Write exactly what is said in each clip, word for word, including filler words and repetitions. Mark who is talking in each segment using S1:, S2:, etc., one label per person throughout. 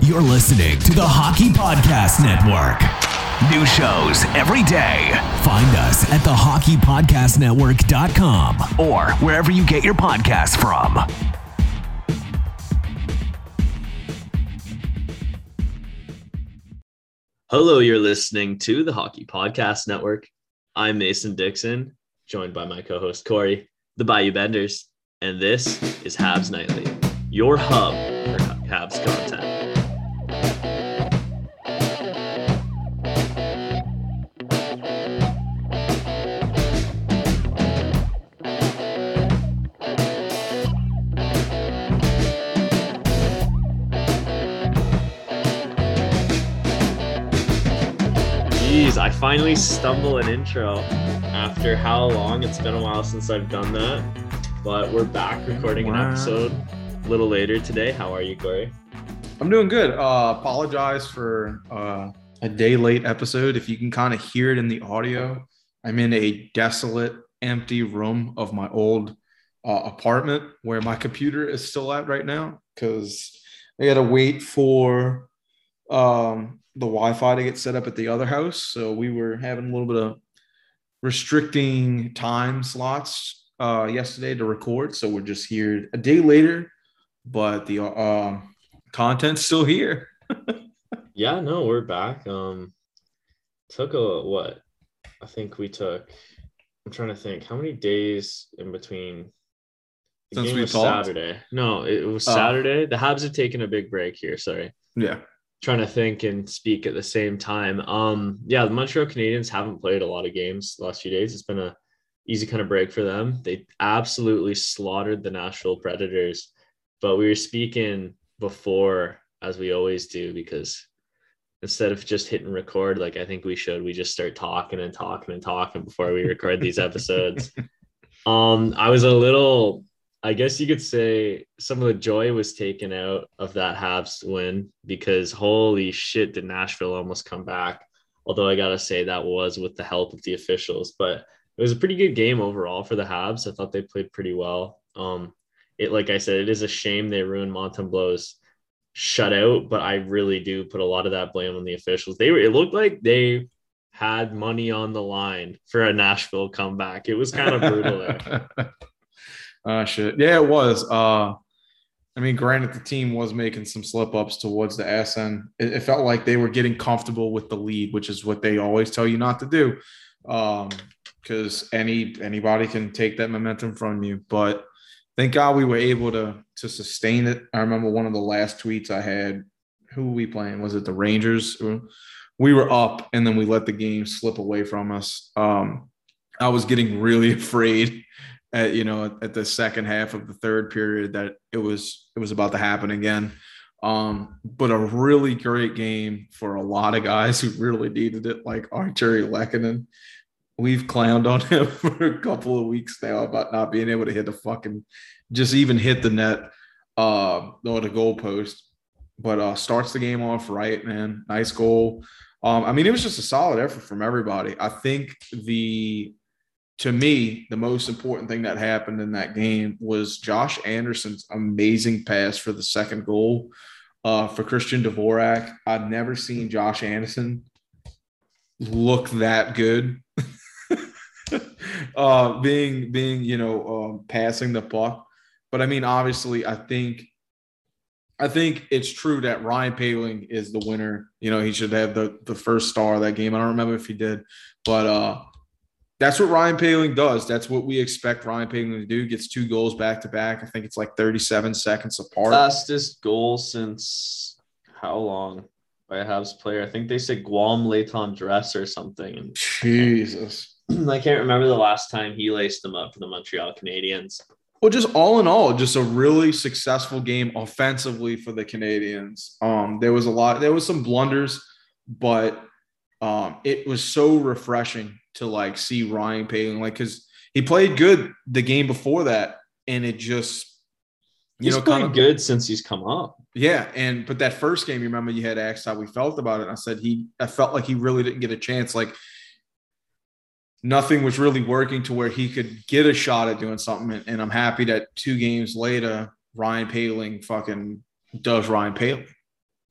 S1: You're listening to the Hockey Podcast Network. New shows every day. Find us at the hockey podcast network dot com or wherever you get your podcasts from.
S2: Hello, you're listening to the Hockey Podcast Network. I'm Mason Dixon, joined by my co-host Corey, the Bayou Benders, and this is Habs Nightly, your hub for Habs content. Jeez, I finally stumble an intro after how long? It's been a while since I've done that, but we're back recording an episode a little later today. How are you, Corey?
S3: I'm doing good. Uh, apologize for uh, a day late episode. If you can kind of hear it in the audio, I'm in a desolate, empty room of my old uh, apartment where my computer is still at right now because I got to wait for um, the Wi-Fi to get set up at the other house. So we were having a little bit of restricting time slots uh, yesterday to record. So we're just here a day later, but the uh, content's still here.
S2: Yeah, no, we're back. Um, took a, what? I think we took, I'm trying to think, how many days in between? The
S3: Since
S2: game
S3: we
S2: was
S3: talked?
S2: Saturday. No, it was
S3: Oh.
S2: Saturday. The Habs have taken a big break here, sorry.
S3: Yeah.
S2: Trying to think and speak at the same time. Um, yeah, the Montreal Canadiens haven't played a lot of games the last few days. It's been a easy kind of break for them. They absolutely slaughtered the Nashville Predators, but we were speaking before, as we always do, because instead of just hitting record, like I think we should, we just start talking and talking and talking before we record these episodes. Um, I was a little, I guess you could say some of the joy was taken out of that Habs win because holy shit, did Nashville almost come back. Although I got to say that was with the help of the officials, but it was a pretty good game overall for the Habs. I thought they played pretty well. Um, it, like I said, it is a shame they ruined Montembeau's shutout, but I really do put a lot of that blame on the officials. They were, it looked like they had money on the line for a Nashville comeback. It was kind of brutal there.
S3: Uh, shit. Yeah, it was. Uh, I mean, granted, the team was making some slip ups towards the S N. It, it felt like they were getting comfortable with the lead, which is what they always tell you not to do, because um, any anybody can take that momentum from you. But thank God we were able to to sustain it. I remember one of the last tweets I had. Who were we playing? Was it the Rangers? We were up, and then we let the game slip away from us. Um, I was getting really afraid. At, you know, at the second half of the third period that it was it was about to happen again. Um, but a really great game for a lot of guys who really needed it, like Artturi Lehkonen. We've clowned on him for a couple of weeks now about not being able to hit the fucking – just even hit the net uh, or the goalpost. But uh, starts the game off right, man. Nice goal. Um, I mean, it was just a solid effort from everybody. I think the – to me, the most important thing that happened in that game was Josh Anderson's amazing pass for the second goal uh, for Christian Dvorak. I've never seen Josh Anderson look that good. uh, being, being, you know, um, passing the puck. But I mean, obviously, I think, I think it's true that Ryan Poehling is the winner. You know, he should have the, the first star of that game. I don't remember if he did, but, uh, that's what Ryan Poehling does. That's what we expect Ryan Poehling to do. Gets two goals back to back. I think it's like thirty-seven seconds apart.
S2: Fastest goal since how long by a Habs player? I think they said Guam Leighton Dress or something.
S3: Jesus.
S2: I can't remember the last time he laced them up for the Montreal Canadiens.
S3: Well, just all in all, just a really successful game offensively for the Canadiens. Um, there was a lot. There was some blunders, but um, it was so refreshing to like see Ryan Poehling, like, because he played good the game before that, and it just, you
S2: he's
S3: know,
S2: played
S3: kind of
S2: good since he's come up.
S3: Yeah, and but that first game, you remember, you had asked how we felt about it. And I said he, I felt like he really didn't get a chance. Like nothing was really working to where he could get a shot at doing something. And, and I'm happy that two games later, Ryan Poehling fucking does Ryan Poehling.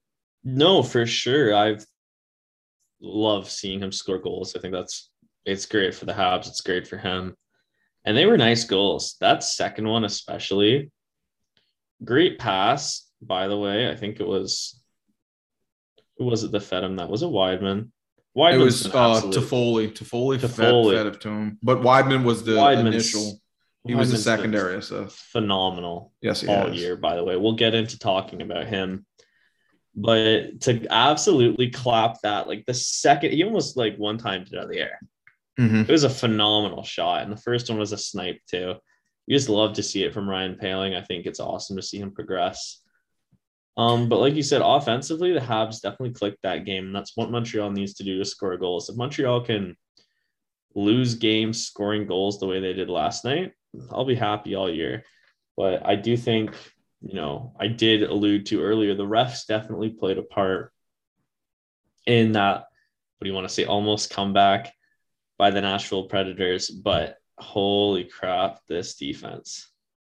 S2: No, for sure. I've loved seeing him score goals. I think that's it's great for the Habs. It's great for him. And they were nice goals. That second one, especially. Great pass, by the way. I think it was who was it that fed him? That was a Weidman.
S3: It
S2: Weidman's
S3: was
S2: an
S3: uh,
S2: absolute-
S3: Toffoli. Toffoli fed,
S2: Toffoli.
S3: fed it to him. But Weidman was the
S2: Weidman's-
S3: initial. He was the
S2: Weidman's
S3: secondary
S2: been
S3: assist.
S2: Phenomenal.
S3: Yes, he
S2: all
S3: has.
S2: year, by the way. We'll get into talking about him. But to absolutely clap that, like the second, he almost like one time did it out of the air.
S3: Mm-hmm.
S2: It was a phenomenal shot. And the first one was a snipe too. You just love to see it from Ryan Poehling. I think it's awesome to see him progress. Um, but like you said, offensively, the Habs definitely clicked that game. And that's what Montreal needs to do to score goals. If Montreal can lose games scoring goals the way they did last night, I'll be happy all year. But I do think, you know, I did allude to earlier, the refs definitely played a part in that, what do you want to say, almost comeback by the Nashville Predators. But holy crap, this defense.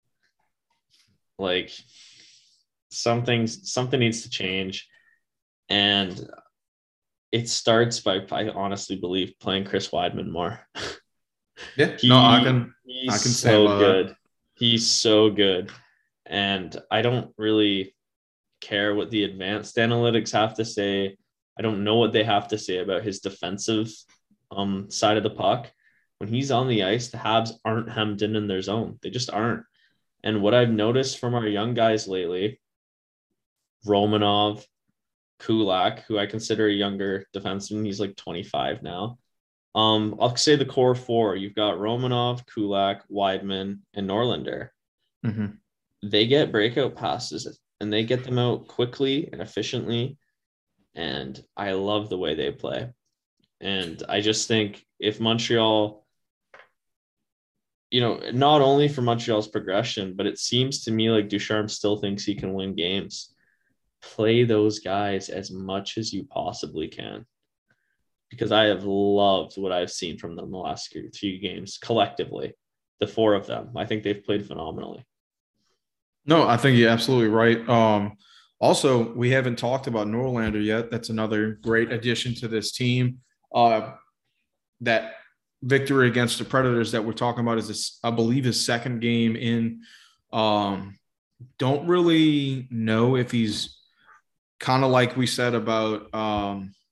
S2: Like, something, something needs to change. And it starts by, I honestly believe, playing Chris Weidman more.
S3: Yeah,
S2: He,
S3: no, I can.
S2: he's
S3: I can
S2: so
S3: stand by that.
S2: good. He's so good. And I don't really care what the advanced analytics have to say. I don't know what they have to say about his defensive um, side of the puck. When he's on the ice, the Habs aren't hemmed in in their zone. They just aren't. And what I've noticed from our young guys lately, Romanov, Kulak, who I consider a younger defenseman, he's like twenty-five now. Um, I'll say the core four. You've got Romanov, Kulak, Weidman, and Norlinder.
S3: Mm-hmm.
S2: They get breakout passes and they get them out quickly and efficiently. And I love the way they play. And I just think if Montreal, you know, not only for Montreal's progression, but it seems to me like Ducharme still thinks he can win games. Play those guys as much as you possibly can. Because I have loved what I've seen from them the last few games collectively, the four of them. I think they've played phenomenally.
S3: No, I think you're absolutely right. Um, also, we haven't talked about Norlander yet. That's another great addition to this team. Uh, that victory against the Predators that we're talking about is, this, I believe, his second game in. Um, don't really know if he's kind of like we said about um, –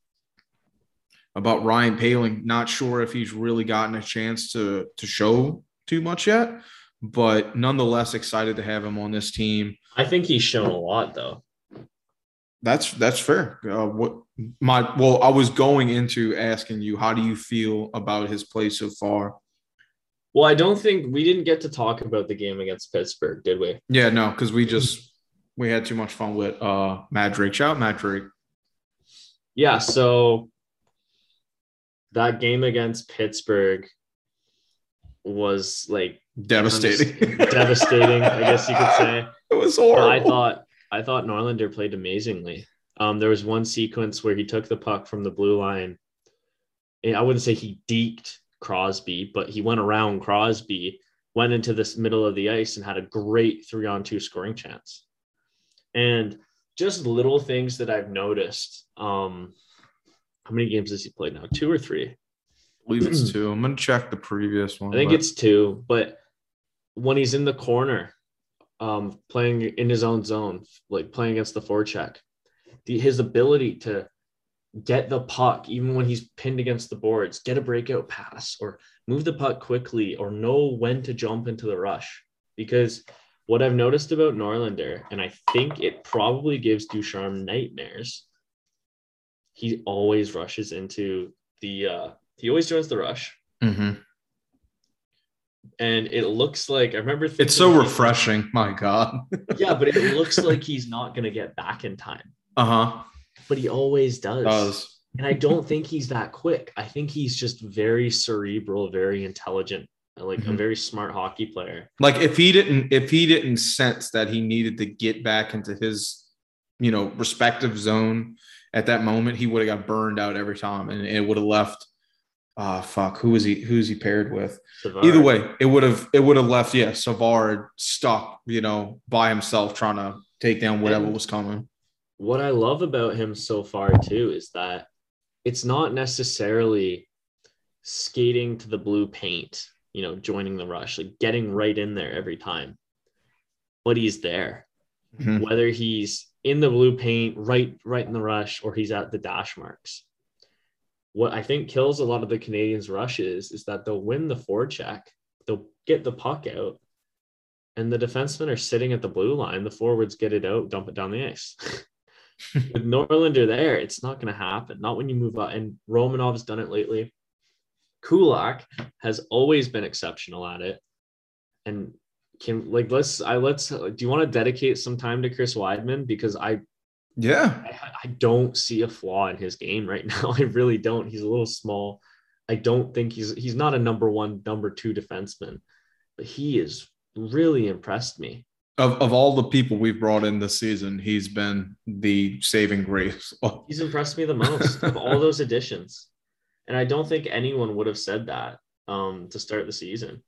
S3: about Ryan Poehling. Not sure if he's really gotten a chance to to show too much yet, but nonetheless excited to have him on this team.
S2: I think he's shown a lot, though.
S3: That's that's fair. Uh, what my well, I was going into asking you, how do you feel about his play so far?
S2: Well, I don't think we didn't get to talk about the game against Pittsburgh, did we?
S3: Yeah, no, because we just we had too much fun with uh, Matt Drake. Shout out Matt Drake.
S2: Yeah, so that game against Pittsburgh was like
S3: Devastating.
S2: devastating, I guess you could say.
S3: It was horrible.
S2: I thought I thought Norlinder played amazingly. Um, there was one sequence where he took the puck from the blue line. And I wouldn't say he deked Crosby, but he went around Crosby, went into this middle of the ice and had a great three on two scoring chance. And just little things that I've noticed. Um, how many games has he played now? Two or three?
S3: I believe it's two. I'm going to check the previous one.
S2: I think
S3: but...
S2: it's two. But when he's in the corner, um, playing in his own zone, like playing against the forecheck, the, his ability to get the puck, even when he's pinned against the boards, get a breakout pass or move the puck quickly or know when to jump into the rush. Because what I've noticed about Norlinder, and I think it probably gives Ducharme nightmares, he always rushes into the uh, – he always joins the rush.
S3: Mm-hmm.
S2: And it looks like – I remember thinking –
S3: It's so refreshing. My God.
S2: Yeah, but it looks like he's not going to get back in time.
S3: Uh-huh.
S2: But he always does.
S3: Does.
S2: And I don't think he's that quick. I think he's just very cerebral, very intelligent, like mm-hmm. a very smart hockey player.
S3: Like if he didn't, if he didn't sense that he needed to get back into his, you know, respective zone at that moment, he would have got burned out every time, and it would have left. Ah, uh, fuck. Who is he? Who's he paired with? Savard. Either way, it would have. It would have left. Yeah, Savard stuck, you know, by himself trying to take down whatever and was coming.
S2: what I love about him so far too is that it's not necessarily skating to the blue paint, you know, joining the rush, like getting right in there every time, but he's there. Mm-hmm. Whether he's in the blue paint, right, right in the rush, or he's at the dash marks. What I think kills a lot of the Canadians' rushes is that they'll win the forecheck, they'll get the puck out, and the defensemen are sitting at the blue line. The forwards get it out, dump it down the ice. With Norlinder there, it's not going to happen. Not when you move up. And Romanov's done it lately. Kulak has always been exceptional at it. And can like let's I let's do you want to dedicate some time to Chris Weidman? Because I
S3: yeah
S2: I, I don't see a flaw in his game right now. I really don't. He's a little small. I don't think he's he's not a number one, number two defenseman, but he has really impressed me.
S3: Of of all the people we've brought in this season, he's been the saving grace.
S2: He's impressed me the most of all those additions. And I don't think anyone would have said that um, to start the season.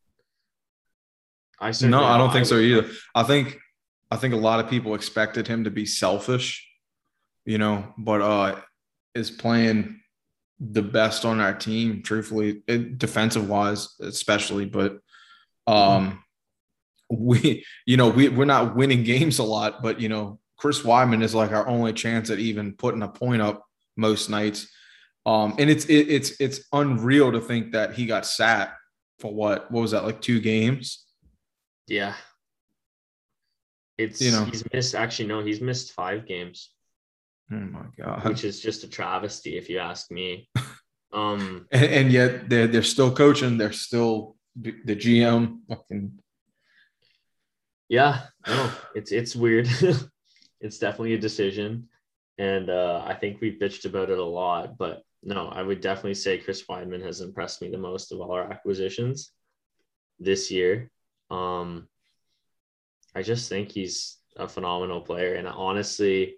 S2: I
S3: no, I don't think so either. I think I think a lot of people expected him to be selfish, you know, but uh, is playing the best on our team, truthfully, defensive wise, especially. But um, we, you know, we we're not winning games a lot, but you know, Chris Weidman is like our only chance at even putting a point up most nights. Um, and it's it, it's it's unreal to think that he got sat for what what was that, like two games?
S2: Yeah, it's you know he's missed actually no he's missed five games.
S3: Oh my god,
S2: which is just a travesty if you ask me. Um,
S3: and, and yet they're they're still coaching. They're still the G M. Fucking
S2: yeah, no, it's it's weird. It's definitely a decision, and uh, I think we've bitched about it a lot, but. No, I would definitely say Chris Weidman has impressed me the most of all our acquisitions this year. Um, I just think he's a phenomenal player. And honestly,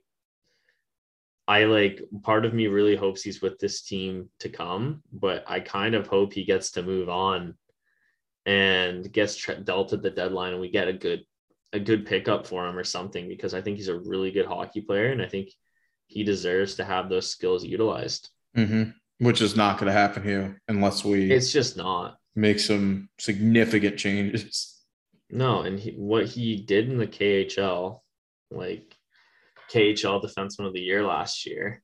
S2: I like part of me really hopes he's with this team to come, but I kind of hope he gets to move on and gets dealt at the deadline and we get a good, a good pickup for him or something, because I think he's a really good hockey player. And I think he deserves to have those skills utilized.
S3: Mm-hmm. Which is not going to happen here unless we
S2: it's just not
S3: make some significant changes.
S2: No, and he, what he did in the K H L, like K H L Defenseman of the Year last year,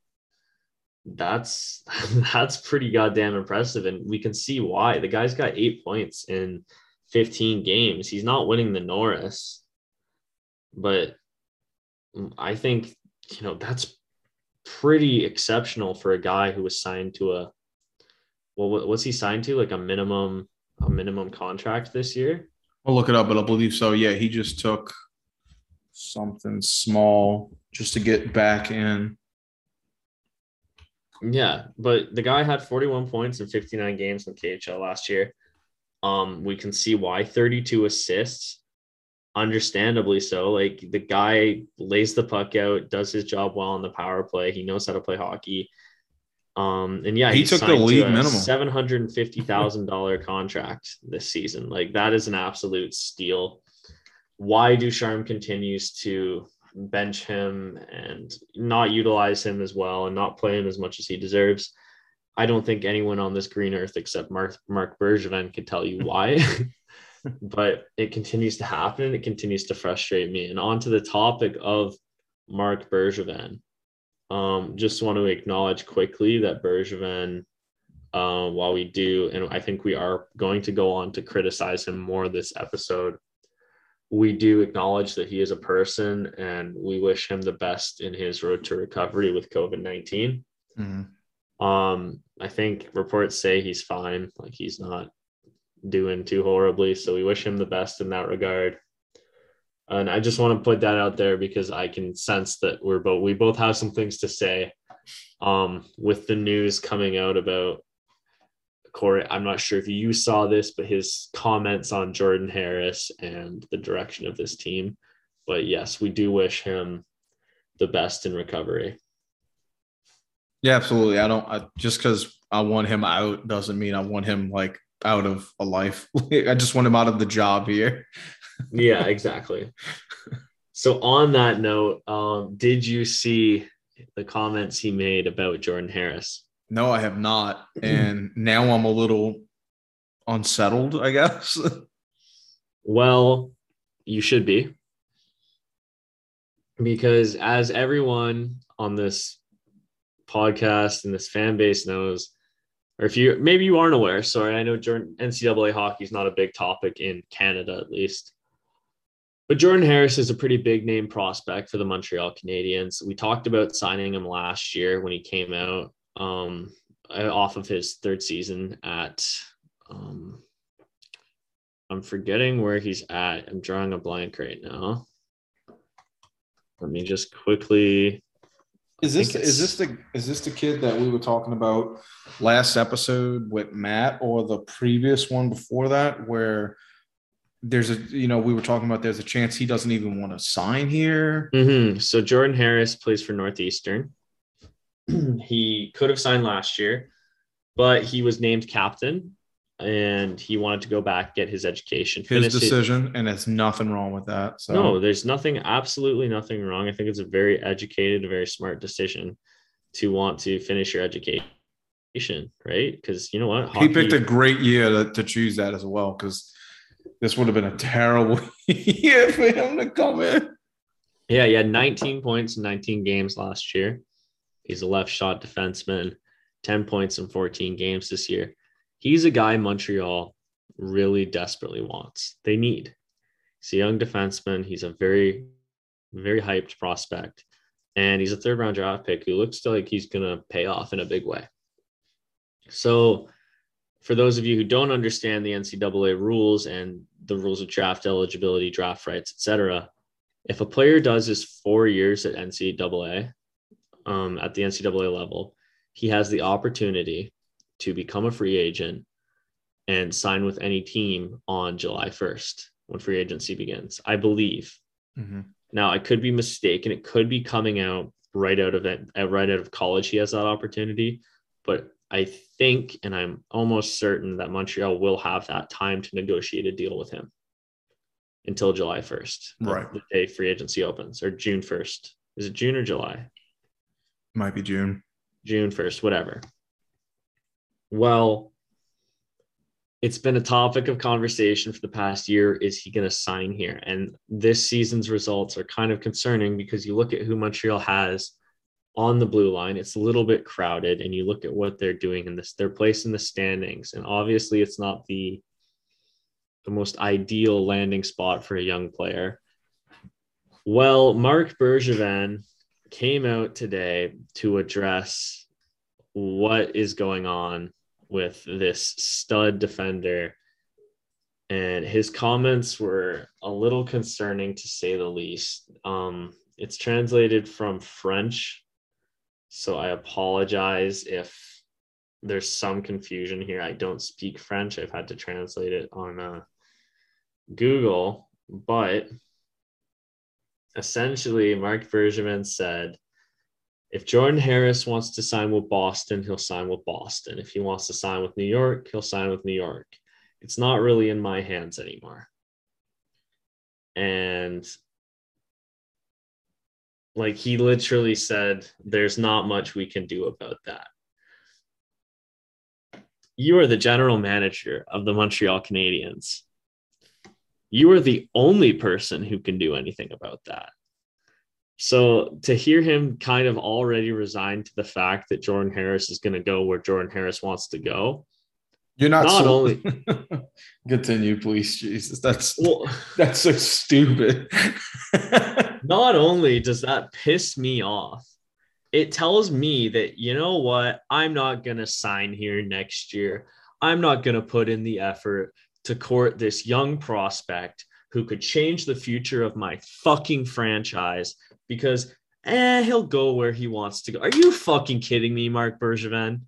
S2: that's that's pretty goddamn impressive, and we can see why. The guy's got eight points in fifteen games. He's not winning the Norris, but I think you know that's pretty exceptional for a guy who was signed to a well what's he signed to, like a minimum a minimum contract this year.
S3: I'll look it up, but I believe so. Yeah, he just took something small just to get back in.
S2: Yeah, but the guy had forty-one points in fifty-nine games in K H L last year. Um we can see why. thirty-two assists, understandably so. Like the guy lays the puck out, does his job well on the power play. He knows how to play hockey. Um, and yeah,
S3: he took the league minimum
S2: seven hundred fifty thousand dollars contract this season. Like that is an absolute steal. Why Ducharme continues to bench him and not utilize him as well and not play him as much as he deserves, I don't think anyone on this green earth except Mark Marc Bergevin could tell you why. But it continues to happen and it continues to frustrate me. And on to the topic of Marc Bergevin. Um, just want to acknowledge quickly that Bergevin, uh, while we do, and I think we are going to go on to criticize him more this episode, we do acknowledge that he is a person and we wish him the best in his road to recovery with COVID nineteen. Mm-hmm. Um, I think reports say he's fine. Like he's not doing too horribly, so we wish him the best in that regard. And I just want to put that out there because I can sense that we're both we both have some things to say um with the news coming out about Corey. I'm not sure if you saw this, but his comments on Jordan Harris and the direction of this team. But yes, we do wish him the best in recovery.
S3: Yeah, absolutely. I don't I, just because I want him out doesn't mean I want him like out of a life. I just want him out of the job here.
S2: Yeah, exactly. So on that note, um, did you see the comments he made about Jordan Harris?
S3: No, I have not. And now I'm a little unsettled, I guess.
S2: Well, you should be. Because as everyone on this podcast and this fan base knows, or if you maybe you aren't aware, sorry, I know Jordan, N C double A hockey is not a big topic in Canada, at least. But Jordan Harris is a pretty big name prospect for the Montreal Canadiens. We talked about signing him last year when he came out um, off of his third season at, um, I'm forgetting where he's at. I'm drawing a blank right now. Let me just quickly.
S3: Is this is this the is this the kid that we were talking about last episode with Matt, or the previous one before that, where there's a you know we were talking about there's a chance he doesn't even want to sign here?
S2: Mm-hmm. So Jordan Harris plays for Northeastern. He could have signed last year, but he was named captain, and he wanted to go back, get his education.
S3: His decision, it. And there's nothing wrong with that. So.
S2: No, there's nothing, absolutely nothing wrong. I think it's a very educated, a very smart decision to want to finish your education, right? Because you know what?
S3: Hockey, he picked a great year to, to choose that as well, because this would have been a terrible year for him to come in.
S2: Yeah, he had nineteen points in nineteen games last year. He's a left shot defenseman, ten points in fourteen games this year. He's a guy Montreal really desperately wants. They need. He's a young defenseman. He's a very, very hyped prospect. And he's a third round draft pick who looks like he's going to pay off in a big way. So for those of you who don't understand the N C double A rules and the rules of draft eligibility, draft rights, et cetera, if a player does his four years at N C double A, um, at the N C double A level, he has the opportunity to become a free agent and sign with any team on July first when free agency begins, I believe.
S3: Mm-hmm.
S2: Now, I could be mistaken. It could be coming out right out of it, right out of college. He has that opportunity, but I think, and I'm almost certain that Montreal will have that time to negotiate a deal with him until July first,
S3: right?
S2: The day free agency opens, or June first. Is it June or July?
S3: Might be June.
S2: June first, whatever. Well, it's been a topic of conversation for the past year. Is he going to sign here? And this season's results are kind of concerning because you look at who Montreal has on the blue line. It's a little bit crowded, and you look at what they're doing in this, their place in the standings. And obviously it's not the, the most ideal landing spot for a young player. Well, Marc Bergevin came out today to address what is going on with this stud defender. And his comments were a little concerning, to say the least. Um, it's translated from French, so I apologize if there's some confusion here. I don't speak French. I've had to translate it on uh, Google. But essentially, Marc Bergevin said, if Jordan Harris wants to sign with Boston, he'll sign with Boston. If he wants to sign with New York, he'll sign with New York. It's not really in my hands anymore. And like, he literally said, there's not much we can do about that. You are the general manager of the Montreal Canadiens. You are the only person who can do anything about that. So to hear him kind of already resign to the fact that Jordan Harris is going to go where Jordan Harris wants to go.
S3: You're not,
S2: not
S3: so-
S2: only
S3: continue, please. Jesus, that's
S2: well,
S3: that's so stupid.
S2: Not only does that piss me off, it tells me that, you know what, I'm not going to sign here next year. I'm not going to put in the effort to court this young prospect who could change the future of my fucking franchise because, eh, he'll go where he wants to go. Are you fucking kidding me, Marc Bergevin?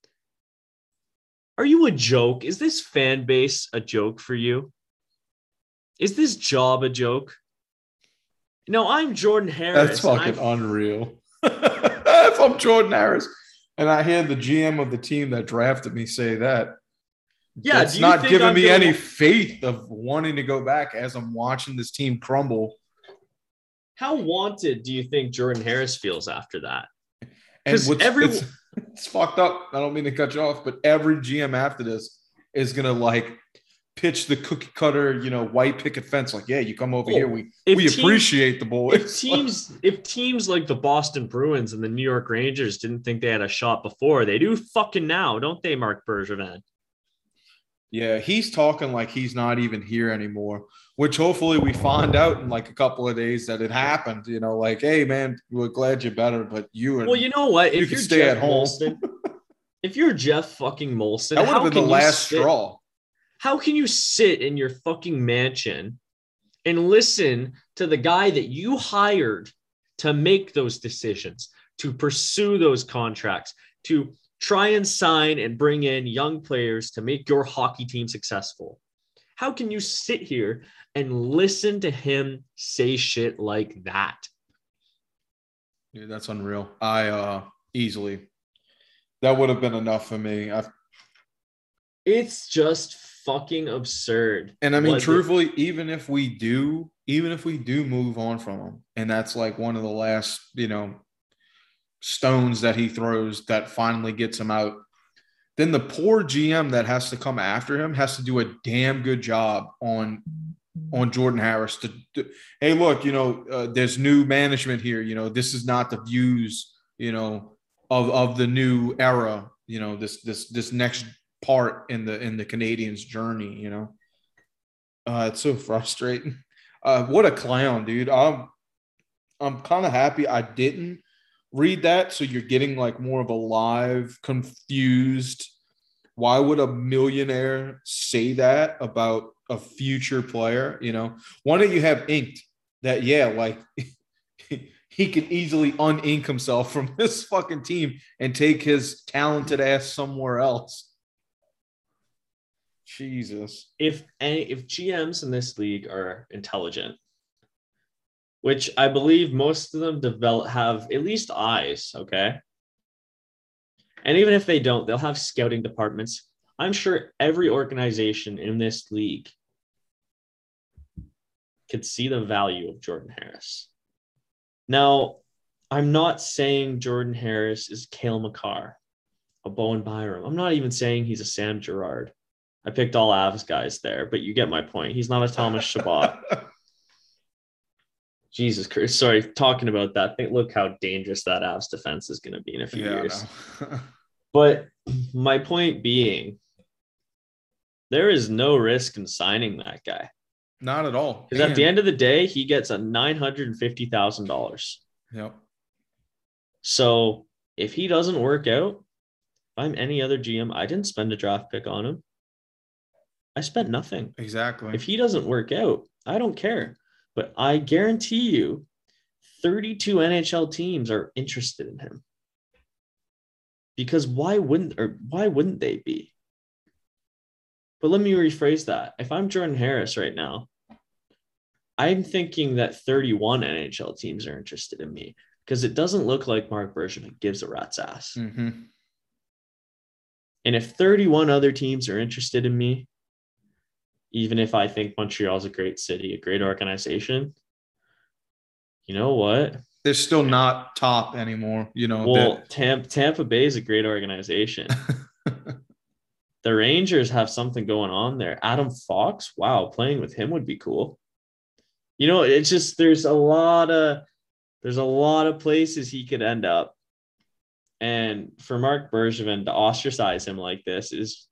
S2: Are you a joke? Is this fan base a joke for you? Is this job a joke? No, I'm Jordan Harris.
S3: That's fucking unreal. If I'm Jordan Harris and I hear the G M of the team that drafted me say that,
S2: yeah,
S3: it's not giving
S2: I'm
S3: me
S2: gonna...
S3: any faith of wanting to go back as I'm watching this team crumble
S2: How wanted do you think Jordan Harris feels after that?
S3: And what's, every it's, it's fucked up. I don't mean to cut you off, but every G M after this is gonna like pitch the cookie cutter, you know, white picket fence. Like, yeah, you come over oh, here, we we teams, appreciate the boys.
S2: If teams, if teams like the Boston Bruins and the New York Rangers didn't think they had a shot before, they do fucking now, don't they, Marc Bergevin?
S3: Yeah, he's talking like he's not even here anymore, which hopefully we find out in like a couple of days that it happened. You know, like, hey, man, we're glad you're better, but you and
S2: well, you know what?
S3: You
S2: if you're
S3: stay
S2: Jeff
S3: at home.
S2: Molson, if you're Jeff fucking Molson,
S3: that would have been the last
S2: sit,
S3: straw.
S2: How can you sit in your fucking mansion and listen to the guy that you hired to make those decisions, to pursue those contracts, to try and sign and bring in young players to make your hockey team successful? How can you sit here and listen to him say shit like that?
S3: Dude, that's unreal. I uh easily that would have been enough for me. I've...
S2: It's just fucking absurd.
S3: And I mean, truthfully, it? even if we do, even if we do move on from him, and that's like one of the last, you know, stones that he throws that finally gets him out, then the poor G M that has to come after him has to do a damn good job on on Jordan Harris to, to hey, look, you know, uh, there's new management here. You know, this is not the views, you know, of of the new era. You know, this this this next part in the in the Canadiens' journey. You know, uh, it's so frustrating. Uh, what a clown, dude. I'm I'm kind of happy I didn't read that, so you're getting like more of a live, confused. Why would a millionaire say that about a future player? You know, why don't you have inked that? Yeah, like he could easily un-ink himself from this fucking team and take his talented ass somewhere else. Jesus.
S2: If any, if G Ms in this league are intelligent, which I believe most of them develop have at least eyes, okay? And even if they don't, they'll have scouting departments. I'm sure every organization in this league could see the value of Jordan Harris. Now, I'm not saying Jordan Harris is Cale Makar, a Bowen Byram. I'm not even saying he's a Sam Girard. I picked all Avs guys there, but you get my point. He's not a Thomas Chabot. Jesus Christ. Sorry, talking about that. Think, look how dangerous that Avs defense is going to be in a few yeah, years. But my point being, there is no risk in signing that guy.
S3: Not at all.
S2: Because at the end of the day, he gets a nine hundred fifty thousand dollars.
S3: Yep.
S2: So if he doesn't work out, if I'm any other G M, I didn't spend a draft pick on him. I spent nothing.
S3: Exactly.
S2: If he doesn't work out, I don't care. But I guarantee you, thirty-two N H L teams are interested in him. Because why wouldn't or why wouldn't they be? But let me rephrase that. If I'm Jordan Harris right now, I'm thinking that thirty-one N H L teams are interested in me because it doesn't look like Marc Bergevin gives a rat's ass.
S3: Mm-hmm.
S2: And if thirty-one other teams are interested in me, even if I think Montreal's a great city, a great organization, you know what?
S3: They're still not top anymore. You know,
S2: well, Tampa, Tampa Bay is a great organization. The Rangers have something going on there. Adam Fox, wow, playing with him would be cool. You know, it's just there's a lot of there's a lot of places he could end up. And for Marc Bergevin to ostracize him like this is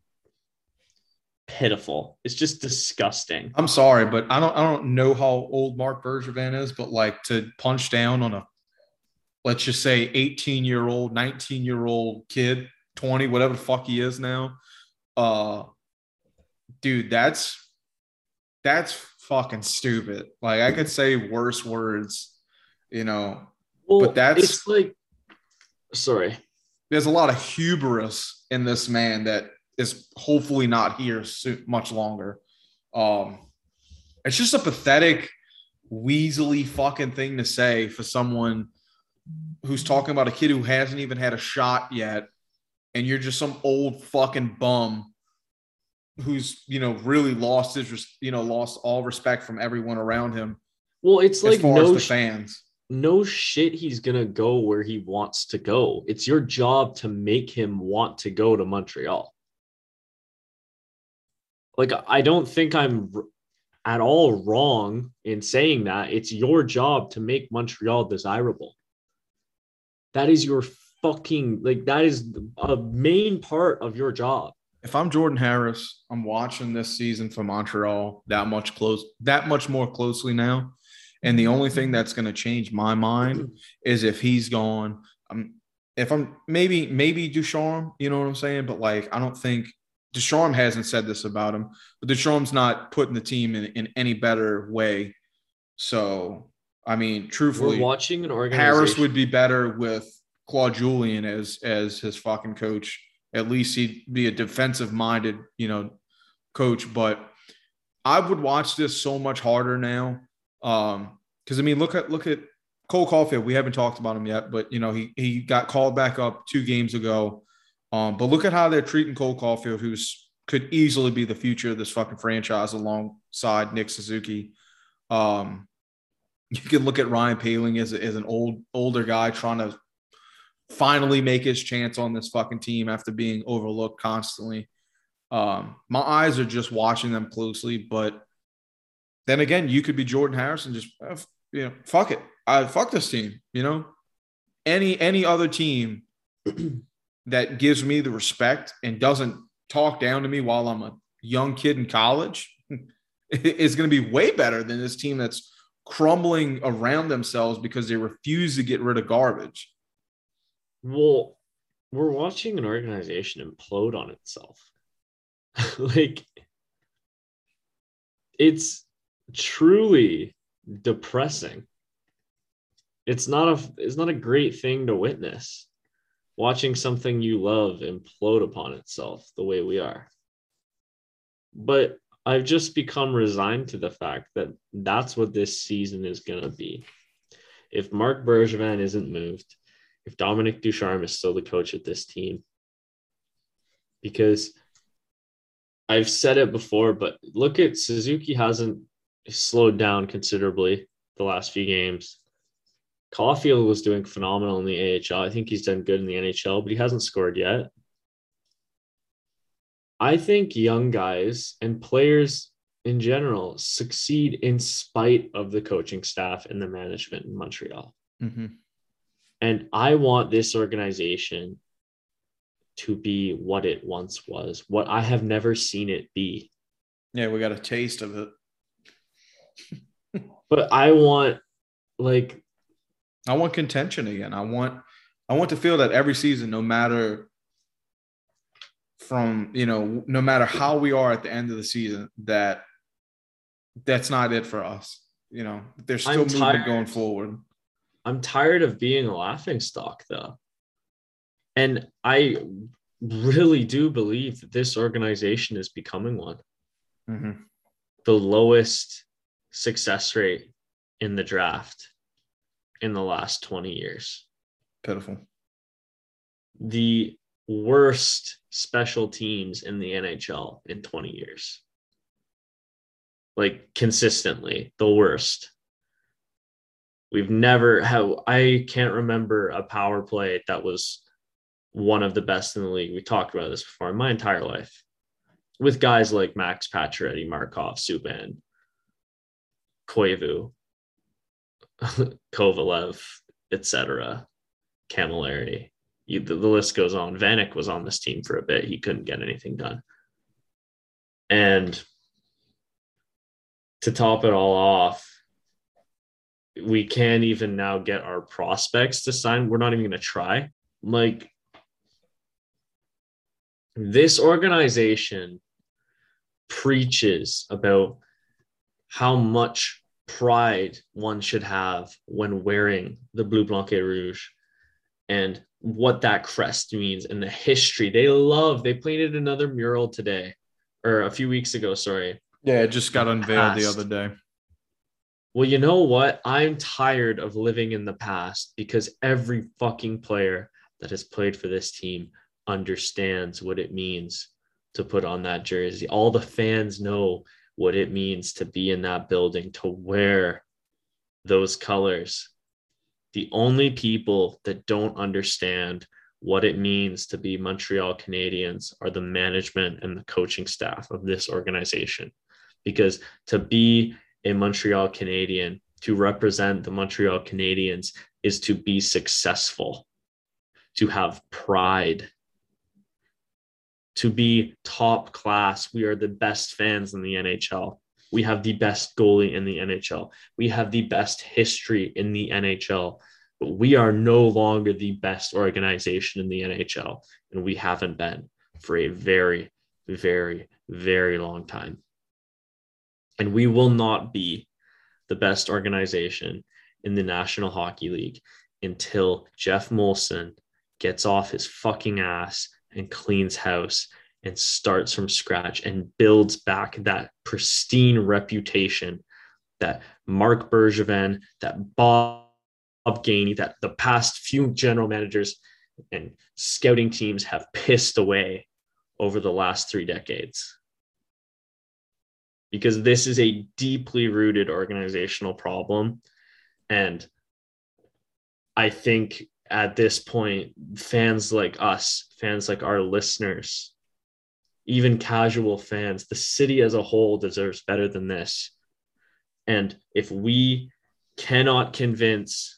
S2: pitiful. It's just disgusting.
S3: I'm sorry, but I don't I don't know how old Marc Bergevin is, but like to punch down on a, let's just say eighteen-year-old, nineteen-year-old kid, twenty, whatever the fuck he is now, uh, dude, that's that's fucking stupid. Like I could say worse words, you know, well, but that's
S2: it's like, sorry,
S3: there's a lot of hubris in this man that is hopefully not here so much longer. Um, it's just a pathetic, weaselly fucking thing to say for someone who's talking about a kid who hasn't even had a shot yet, and you're just some old fucking bum who's, you know, really lost his, you know, lost all respect from everyone around him
S2: Well, it's
S3: as
S2: like
S3: far
S2: no
S3: as the fans.
S2: no shit he's gonna go where he wants to go. It's your job to make him want to go to Montreal. Like, I don't think I'm at all wrong in saying that. It's your job to make Montreal desirable. That is your fucking, like, that is a main part of your job.
S3: If I'm Jordan Harris, I'm watching this season for Montreal that much close, that much more closely now. And the only thing that's going to change my mind is if he's gone. Um, if I'm maybe maybe Ducharme, you know what I'm saying? But like, I don't think Ducharme hasn't said this about him, but Ducharme's not putting the team in, in any better way. So, I mean, truthfully,
S2: We're watching an organization.
S3: Harris would be better with Claude Julien as as his fucking coach. At least he'd be a defensive-minded, you know, coach. But I would watch this so much harder now. Um, because I mean, look at look at Cole Caulfield. We haven't talked about him yet, but you know, he he got called back up two games ago. Um, but look at how they're treating Cole Caulfield, who's could easily be the future of this fucking franchise alongside Nick Suzuki. Um, you can look at Ryan Poehling as, as an old older guy trying to finally make his chance on this fucking team after being overlooked constantly. Um, my eyes are just watching them closely, but then again, you could be Jordan Harrison, just uh, you know, fuck it, I fuck this team. You know, any any other team that gives me the respect and doesn't talk down to me while I'm a young kid in college is going to be way better than this team that's crumbling around themselves because they refuse to get rid of garbage.
S2: Well, we're watching an organization implode on itself. Like, it's truly depressing. It's not a it's not a great thing to witness, watching something you love implode upon itself the way we are. But I've just become resigned to the fact that that's what this season is going to be. If Marc Bergevin isn't moved, if Dominic Ducharme is still the coach of this team, because I've said it before, but look at Suzuki hasn't slowed down considerably the last few games. Caulfield was doing phenomenal in the A H L. I think he's done good in the N H L, but he hasn't scored yet. I think young guys and players in general succeed in spite of the coaching staff and the management in Montreal.
S3: Mm-hmm.
S2: And I want this organization to be what it once was, what I have never seen it be.
S3: Yeah, we got a taste of it.
S2: But I want, like,
S3: I want contention again. I want, I want to feel that every season, no matter from, you know, no matter how we are at the end of the season, that that's not it for us. You know, there's still
S2: I'm
S3: movement
S2: tired.
S3: going forward.
S2: I'm tired of being a laughingstock, though. And I really do believe that this organization is becoming one.
S3: Mm-hmm.
S2: The lowest success rate in the draft in the last twenty years.
S3: Pitiful.
S2: The worst special teams in the N H L in twenty years. Like, consistently, the worst. We've never had, I can't remember a power play that was one of the best in the league. We talked about this before in my entire life. With guys like Max Pacioretty, Markov, Subban, Koivu, Kovalev, et cetera, Camilleri. You, the, the list goes on. Vanek was on this team for a bit. He couldn't get anything done. And to top it all off, we can't even now get our prospects to sign. We're not even going to try. Like, this organization preaches about how much pride one should have when wearing the Bleu Blanc et Rouge and what that crest means and the history. They love, they painted another mural today or a few weeks ago, sorry.
S3: Yeah, it just got unveiled the other day.
S2: Well, you know what? I'm tired of living in the past because every fucking player that has played for this team understands what it means to put on that jersey. All the fans know what it means to be in that building, to wear those colors. The only people that don't understand what it means to be Montreal Canadiens are the management and the coaching staff of this organization. Because to be a Montreal Canadien, to represent the Montreal Canadiens, is to be successful, to have pride, to be top class. We are the best fans in the N H L. We have the best goalie in the N H L. We have the best history in the N H L. But we are no longer the best organization in the N H L. And we haven't been for a very, very, very long time. And we will not be the best organization in the National Hockey League until Jeff Molson gets off his fucking ass and cleans house and starts from scratch and builds back that pristine reputation that Marc Bergevin, that Bob Gainey, that the past few general managers and scouting teams have pissed away over the last three decades. Because this is a deeply rooted organizational problem. And I think at this point, fans like us, fans like our listeners, even casual fans, the city as a whole deserves better than this. And if we cannot convince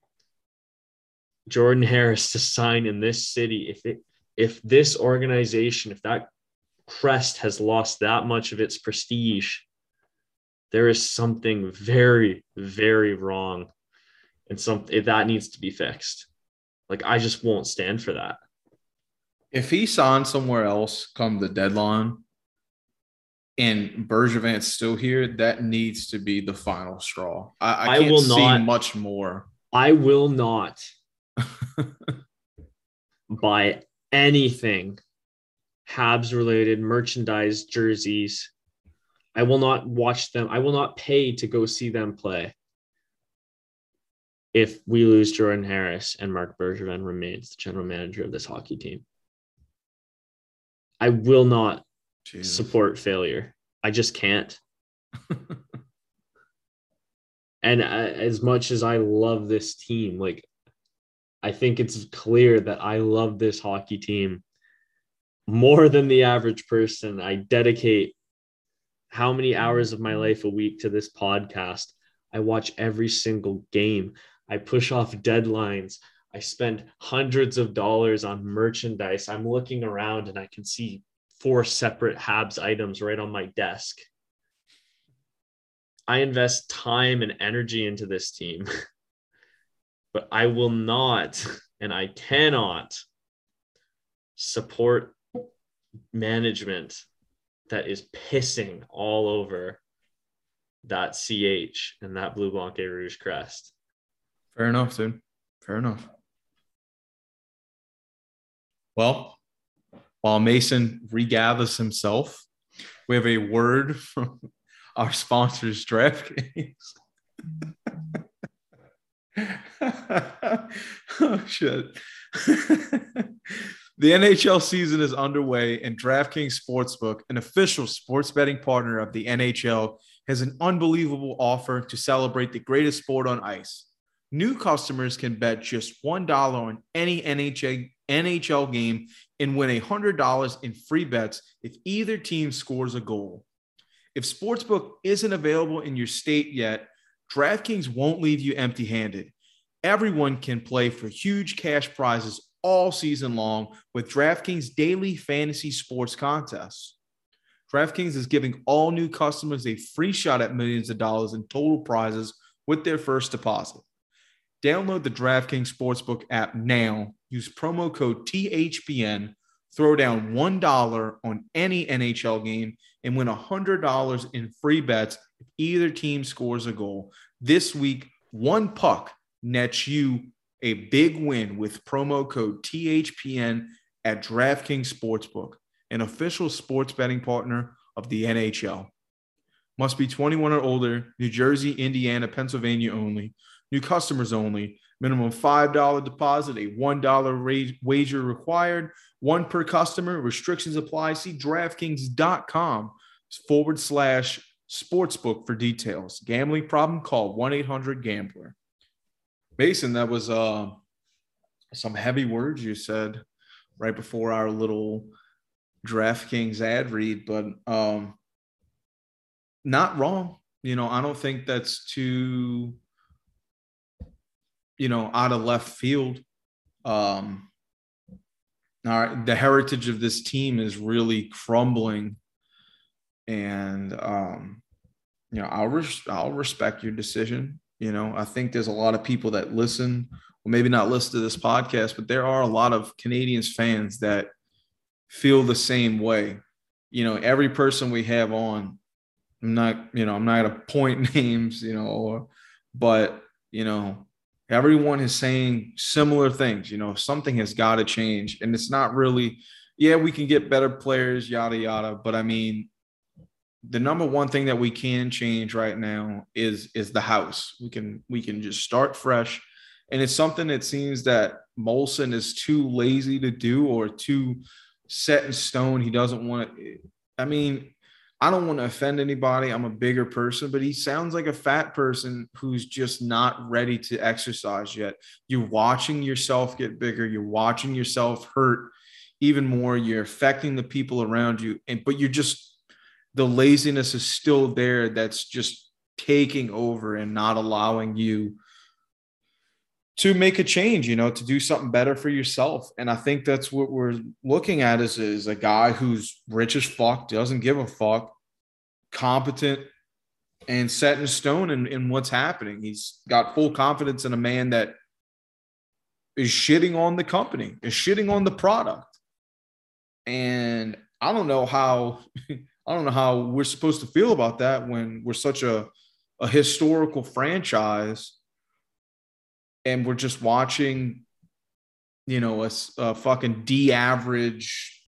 S2: Jordan Harris to sign in this city, if it, if this organization, if that crest has lost that much of its prestige, there is something very, very wrong, and something that needs to be fixed. Like, I just won't stand for that.
S3: If he signs somewhere else come the deadline and Bergevin's still here, that needs to be the final straw. I, I,
S2: I
S3: can't
S2: will
S3: see
S2: not,
S3: much more.
S2: I will not buy anything Habs related, merchandise, jerseys. I will not watch them. I will not pay to go see them play if we lose Jordan Harris and Marc Bergevin remains the general manager of this hockey team. I will not Jesus. support failure. I just can't. And I, as much as I love this team, like, I think it's clear that I love this hockey team more than the average person. I dedicate how many hours of my life a week to this podcast. I watch every single game. I push off deadlines. I spend hundreds of dollars on merchandise. I'm looking around and I can see four separate Habs items right on my desk. I invest time and energy into this team, but I will not, and I cannot support management that is pissing all over that C H and that Bleu Blanc et Rouge crest.
S3: Fair enough, dude. Fair enough. Well, while Mason regathers himself, we have a word from our sponsors, DraftKings. Oh, shit. The N H L season is underway, and DraftKings Sportsbook, an official sports betting partner of the N H L, has an unbelievable offer to celebrate the greatest sport on ice. New customers can bet just one dollar on any N H L, N H L game and win one hundred dollars in free bets if either team scores a goal. If Sportsbook isn't available in your state yet, DraftKings won't leave you empty-handed. Everyone can play for huge cash prizes all season long with DraftKings daily fantasy sports contests. DraftKings is giving all new customers a free shot at millions of dollars in total prizes with their first deposit. Download the DraftKings Sportsbook app now. Use promo code T H P N. Throw down one dollar on any N H L game and win one hundred dollars in free bets if either team scores a goal. This week, one puck nets you a big win with promo code T H P N at DraftKings Sportsbook, an official sports betting partner of the N H L. Must be twenty-one or older, New Jersey, Indiana, Pennsylvania only. New customers only. Minimum five dollars deposit, a one dollar wager required. One per customer. Restrictions apply. See DraftKings.com forward slash Sportsbook for details. Gambling problem? Call one eight hundred gambler. Mason, that was uh, some heavy words you said right before our little DraftKings ad read, but um, not wrong. You know, I don't think that's too, you know, out of left field. Um, all right, the heritage of this team is really crumbling, and um, you know, I'll res- I'll respect your decision. You know, I think there's a lot of people that listen, or maybe not listen to this podcast, but there are a lot of Canadians fans that feel the same way. You know, every person we have on, I'm not, you know, I'm not gonna point names, you know, or, but you know, everyone is saying similar things. You know, something has got to change, and it's not really, yeah, we can get better players, yada yada. But I mean, the number one thing that we can change right now is is the house. We can we can just start fresh, and it's something that seems that Molson is too lazy to do or too set in stone. He doesn't want to. I mean, I don't want to offend anybody. I'm a bigger person, but he sounds like a fat person who's just not ready to exercise yet. You're watching yourself get bigger. You're watching yourself hurt even more. You're affecting the people around you, and but you're just. The laziness is still there that's just taking over and not allowing you to make a change, you know, to do something better for yourself. And I think that's what we're looking at is, is a guy who's rich as fuck, doesn't give a fuck, competent, and set in stone in, in what's happening. He's got full confidence in a man that is shitting on the company, is shitting on the product. And I don't know how – I don't know how we're supposed to feel about that when we're such a, a historical franchise and we're just watching, you know, a, a fucking D-average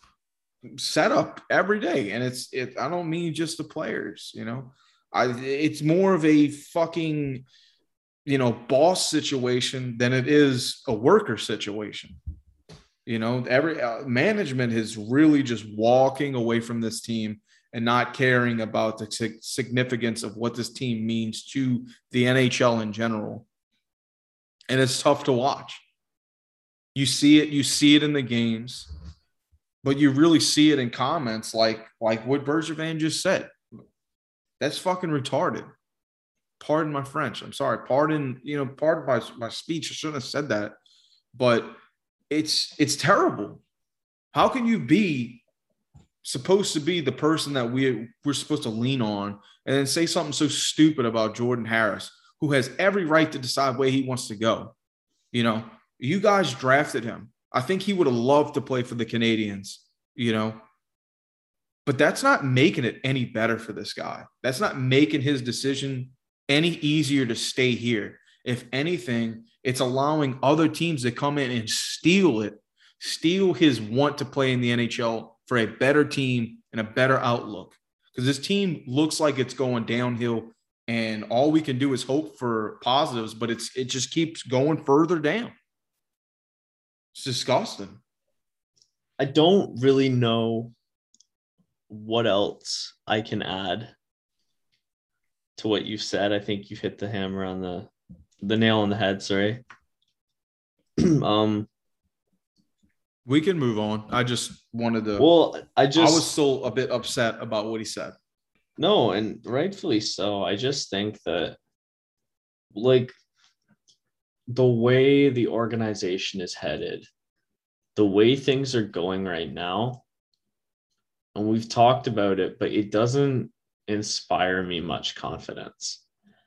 S3: setup every day. And it's, it, I don't mean just the players, you know, I, it's more of a fucking, you know, boss situation than it is a worker situation. You know, every uh, management is really just walking away from this team and not caring about the sig- significance of what this team means to the N H L in general. And it's tough to watch. You see it, you see it in the games, but you really see it in comments like, like what Bergevin just said. That's fucking retarded. Pardon my French. I'm sorry. Pardon, you know, pardon my, my speech. I shouldn't have said that. But It's it's terrible. How can you be supposed to be the person that we we're supposed to lean on and then say something so stupid about Jordan Harris, who has every right to decide where he wants to go? You know, you guys drafted him. I think he would have loved to play for the Canadiens, you know. But that's not making it any better for this guy. That's not making his decision any easier to stay here. If anything, it's allowing other teams to come in and steal it, steal his want to play in the N H L for a better team and a better outlook. Because this team looks like it's going downhill, and all we can do is hope for positives, but it's it just keeps going further down. It's disgusting.
S2: I don't really know what else I can add to what you've said. I think you've hit the hammer on the the nail on the head. Sorry. um,
S3: we can move on. I just wanted to.
S2: Well, I just
S3: I was still a bit upset about what he said.
S2: No, and rightfully so. I just think that, like, the way the organization is headed, the way things are going right now, and we've talked about it, but it doesn't inspire me much confidence.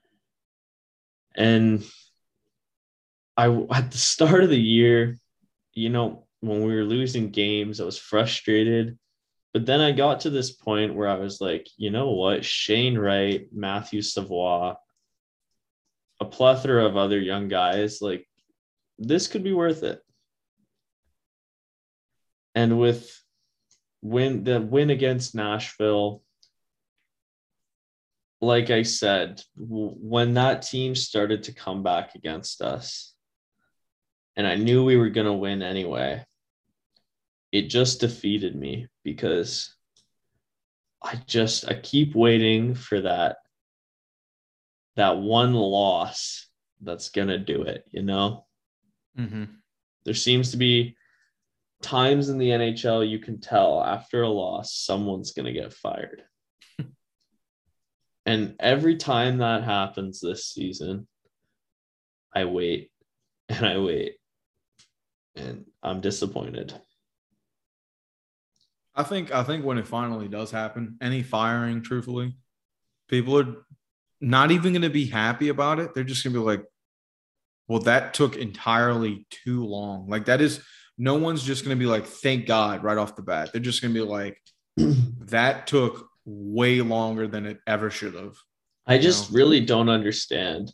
S2: And I, at the start of the year, you know, when we were losing games, I was frustrated. But then I got to this point where I was like, you know what? Shane Wright, Matthew Savoie, a plethora of other young guys, like, this could be worth it. And with win the win against Nashville, like I said, when that team started to come back against us, and I knew we were going to win anyway, it just defeated me because I just I keep waiting for that that one loss that's gonna do it, you know?
S3: Mm-hmm.
S2: There seems to be times in the N H L you can tell after a loss, someone's gonna get fired. And every time that happens this season, I wait and I wait. And I'm disappointed.
S3: I think I think when it finally does happen, any firing, truthfully, people are not even going to be happy about it. They're just going to be like, well, that took entirely too long. Like that is, no one's just going to be like, thank God right off the bat. They're just going to be like, that took way longer than it ever should have.
S2: I just know? really don't understand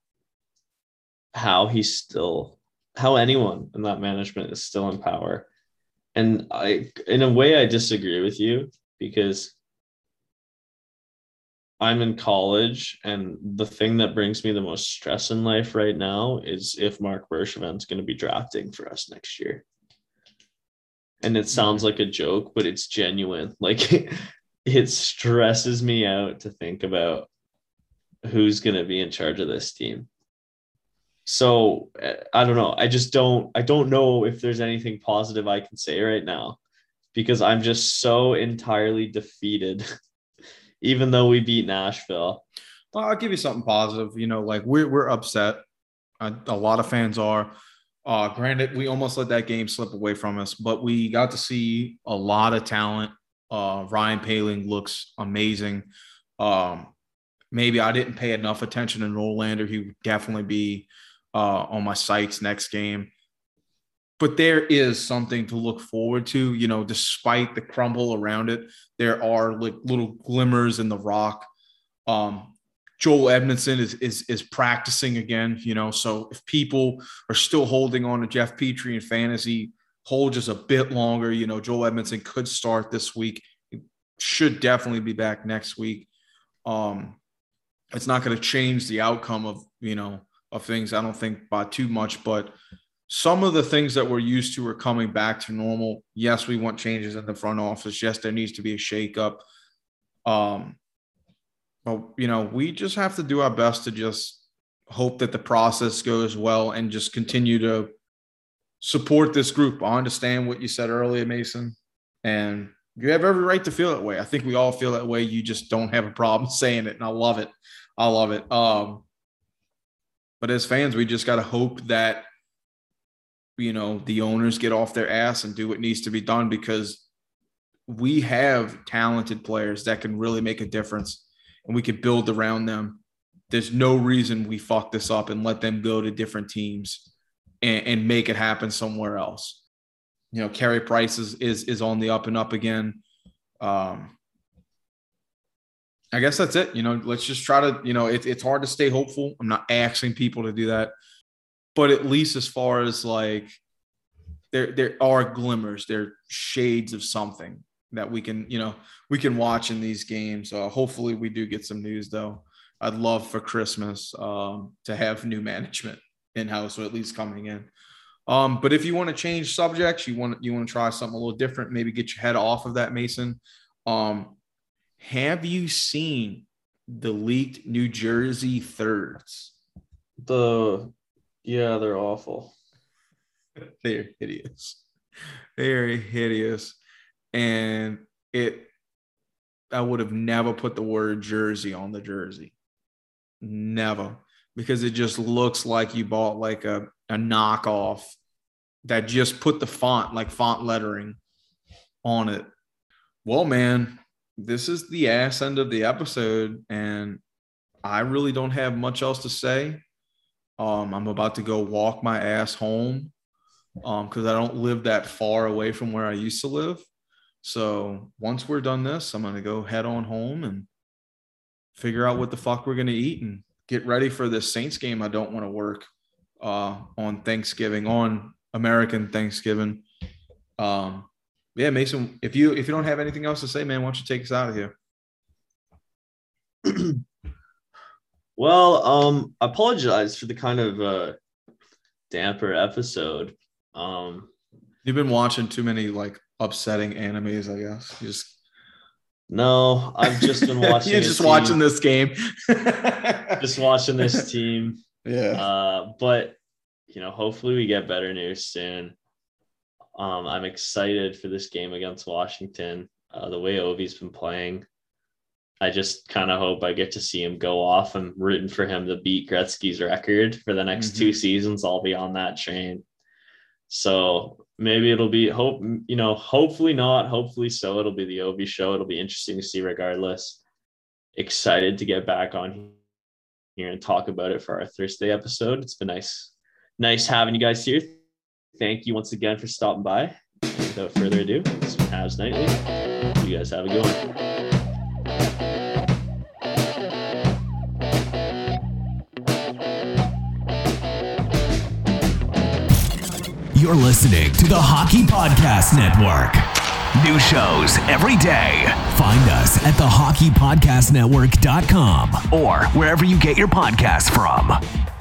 S2: how he's still, how anyone in that management is still in power. And I, in a way, I disagree with you because I'm in college, and the thing that brings me the most stress in life right now is if Mark Bergevin's going to be drafting for us next year. And it sounds like a joke, but it's genuine. Like it stresses me out to think about who's going to be in charge of this team. So I don't know. I just don't, I don't know if there's anything positive I can say right now because I'm just so entirely defeated, even though we beat Nashville.
S3: Well, I'll give you something positive. You know, like we're, we're upset. A, a lot of fans are. Uh, granted, we almost let that game slip away from us, but we got to see a lot of talent. Uh, Ryan Poehling looks amazing. Um, maybe I didn't pay enough attention to Norlander. He would definitely be uh, on my sights next game. But there is something to look forward to, you know, despite the crumble around it. There are like little glimmers in the rock. Um, Joel Edmondson is, is, is practicing again, you know, so if people are still holding on to Jeff Petrie in fantasy, hold just a bit longer. You know, Joel Edmondson could start this week. He should definitely be back next week. Um, it's not going to change the outcome of, you know, of things, I don't think, by too much, but some of the things that we're used to are coming back to normal. Yes, we want changes in the front office. Yes, there needs to be a shakeup. Um, but, you know, we just have to do our best to just hope that the process goes well and just continue to support this group. I understand what you said earlier, Mason, and you have every right to feel that way. I think we all feel that way. You just don't have a problem saying it, and I love it. I love it. Um, but as fans, we just got to hope that, you know, the owners get off their ass and do what needs to be done, because we have talented players that can really make a difference and we could build around them. There's no reason we fuck this up and let them go to different teams and, and make it happen somewhere else. You know, Carey Price is, is, is on the up and up again. Um, I guess that's it. You know, let's just try to, you know, it, it's hard to stay hopeful. I'm not asking people to do that. But at least as far as like there there are glimmers, there are shades of something that we can, you know, we can watch in these games. Uh, hopefully we do get some news, though. I'd love for Christmas um, to have new management in-house, or at least coming in. Um, but if you want to change subjects, you want you want to try something a little different, maybe get your head off of that, Mason. Um, have you seen the leaked New Jersey thirds?
S2: The Yeah, they're awful.
S3: They're hideous. They're hideous. And it, I would have never put the word jersey on the jersey. Never. Because it just looks like you bought like a, a knockoff that just put the font, like font lettering on it. Well, man, this is the ass end of the episode, and I really don't have much else to say. Um, I'm about to go walk my ass home um, because I don't live that far away from where I used to live. So once we're done this, I'm going to go head on home and figure out what the fuck we're going to eat and get ready for this Saints game. I don't want to work uh, on Thanksgiving, on American Thanksgiving. Um, yeah, Mason, if you if you don't have anything else to say, man, why don't you take us out of here?
S2: Well, um, I apologize for the kind of uh, damper episode. Um,
S3: You've been watching too many like upsetting animes, I guess. You just
S2: No, I've just been watching.
S3: You're just watching this game.
S2: Just watching this team.
S3: Yeah.
S2: Uh, but, you know, hopefully we get better news soon. Um, I'm excited for this game against Washington. Uh, the way Ovi's been playing, I just kind of hope I get to see him go off. I'm rooting for him to beat Gretzky's record for the next mm-hmm. two seasons. I'll be on that train. So maybe it'll be hope, you know, hopefully not, hopefully so. It'll be the Ovi show. It'll be interesting to see regardless. Excited to get back on here and talk about it for our Thursday episode. It's been nice, nice having you guys here. Thank you once again for stopping by. Without further ado, this is Habs Nightly. You guys have a good one.
S1: You're listening to the Hockey Podcast Network. New shows every day. Find us at the hockey podcast network dot com or wherever you get your podcasts from.